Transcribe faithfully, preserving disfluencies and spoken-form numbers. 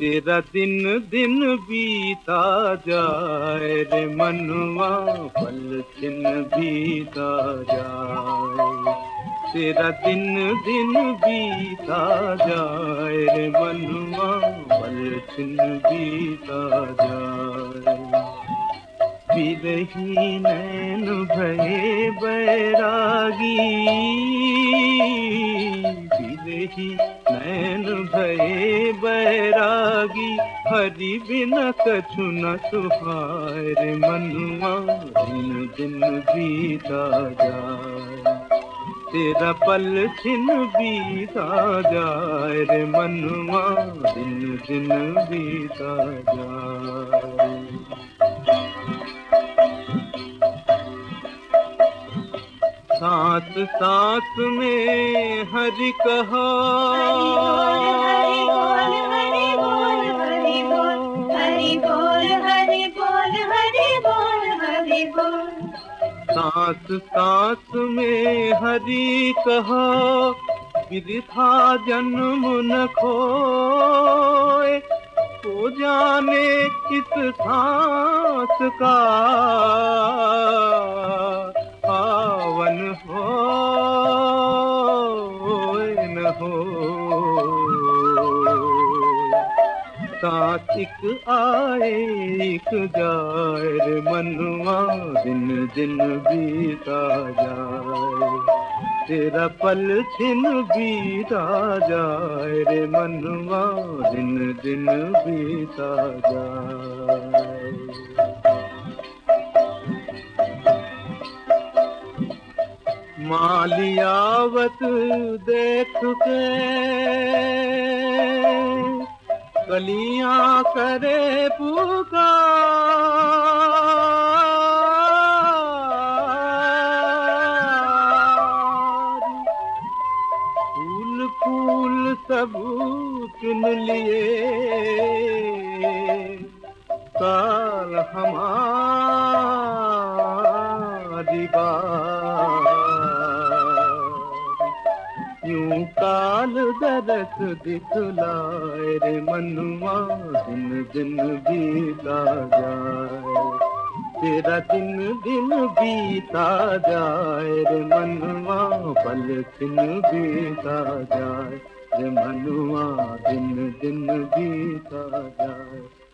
तेरा दिन दिन बीता जाए रे मनुआ, पल छिन बीता जाए। तेरा दिन दिन बीता जाए रे मनुआ, पल छिन बीता जाए। बिरही नैन भये बैरागी, बिरही नैन भये बैरागी, हरि बिन कछु न सुहाए रे मनुआ, दिन दिन बीता जाए। तेरा पल छिन बीता जाए रे मनुआ, दिन दिन बीता जाए। सांस सांस में हरि कहा, हरि बोल हरि बोल हरि बोल हरि बोल हरि बोल हरि बोल हरि बोल हरि बोल। सांस सांस में हरि कहा, बिरथा जन्म न खोए, तो जाने किस सांस का पावन हो न हो। सांस एक आए एक जाए रे मनुआ, दिन दिन बीता जाए। तेरा पल छिन बीता जाए रे मनुआ, दिन दिन बीता जाए। मालियावत देख के कलियां करे पुकार, फूल फूल सब चुन लिए, काल हमारी बार। यूं काल दरस दिखलाए रे मनुआ, दिन दिन बीता जाए। तेरा दिन दिन बीता जाए रे मनुआ, पल छिन बीता जाए रे मनुआ, दिन दिन बीता जाए।